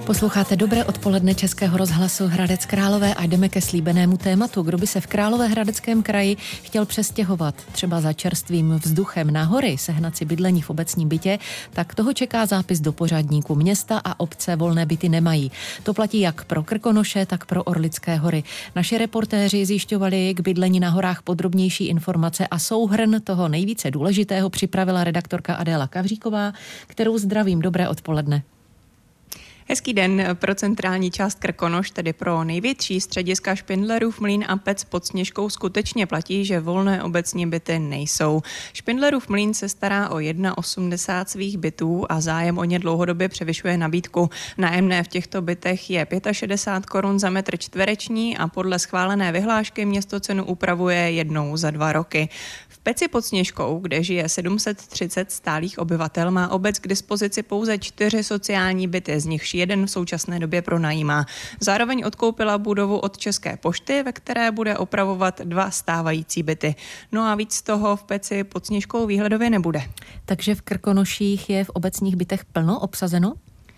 Posloucháte Dobré odpoledne Českého rozhlasu Hradec Králové a jdeme ke slíbenému tématu. Kdo by se v Královéhradeckém kraji chtěl přestěhovat třeba za čerstvým vzduchem na hory, sehnat si bydlení v obecním bytě, tak toho čeká zápis do pořadníku. Města a obce volné byty nemají. To platí jak pro Krkonoše, tak pro Orlické hory. Naši reportéři zjišťovali k bydlení na horách podrobnější informace a souhrn toho nejvíce důležitého připravila redaktorka Adéla Kavříková, kterou zdravím. Dobré odpoledne. Hezký den. Pro centrální část Krkonoš, tedy pro největší střediska Špindlerův Mlýn a Pec pod Sněžkou, skutečně platí, že volné obecní byty nejsou. Špindlerův Mlýn se stará o 1,80 svých bytů a zájem o ně dlouhodobě převyšuje nabídku. Nájemné v těchto bytech je 65 korun za metr čtvereční a podle schválené vyhlášky město cenu upravuje jednou za 2 roky. V Peci pod Sněžkou, kde žije 730 stálých obyvatel, má obec k dispozici pouze 4 sociální byty, z nichž jeden v současné době pronajímá. Zároveň odkoupila budovu od České pošty, ve které bude opravovat 2 stávající byty. No a víc toho v Peci pod Sněžkou výhledově nebude. Takže v Krkonoších je v obecních bytech plno obsazeno?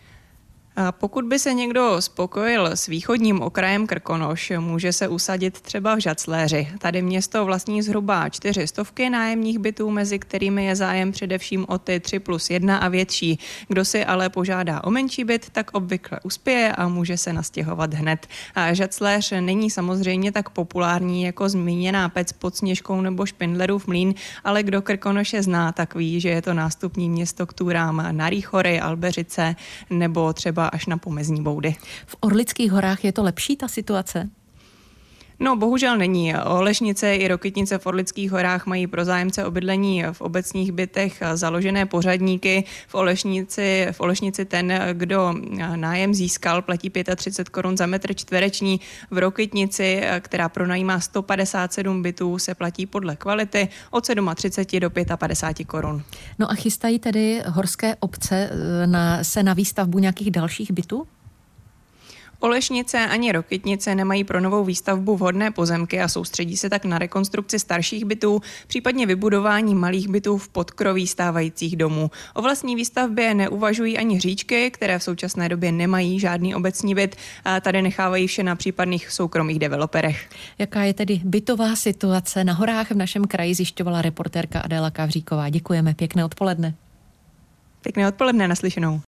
A pokud by se někdo spokojil s východním okrajem Krkonoš, může se usadit třeba v Žacléři. Tady město vlastní zhruba 400 nájemních bytů, mezi kterými je zájem především o ty 3+1 a větší. Kdo si ale požádá o menší byt, tak obvykle uspěje a může se nastěhovat hned. A Žacléř není samozřejmě tak populární jako zmíněná Pec pod Sněžkou nebo Špindlerův Mlýn, ale kdo Krkonoše zná, tak ví, že je to nástupní město k túrám na Rýchory, Albeřice nebo třeba až na Pomezní Boudy. V Orlických horách je to lepší ta situace? No, bohužel není. Olešnice i Rokytnice v Orlických horách mají pro zájemce o bydlení v obecních bytech založené pořadníky. V Olešnici ten, kdo nájem získal, platí 35 korun za metr čtvereční. V Rokytnici, která pronajímá 157 bytů, se platí podle kvality od 37 do 55 korun. No a chystají tedy horské obce na výstavbu nějakých dalších bytů? Olešnice ani Rokytnice nemají pro novou výstavbu vhodné pozemky a soustředí se tak na rekonstrukci starších bytů, případně vybudování malých bytů v podkroví stávajících domů. O vlastní výstavbě neuvažují ani Říčky, které v současné době nemají žádný obecní byt, a tady nechávají vše na případných soukromých developerech. Jaká je tedy bytová situace na horách v našem kraji, zjišťovala reportérka Adéla Kavříková. Děkujeme, pěkné odpoledne. Pěkné odpoledne, naslyšenou.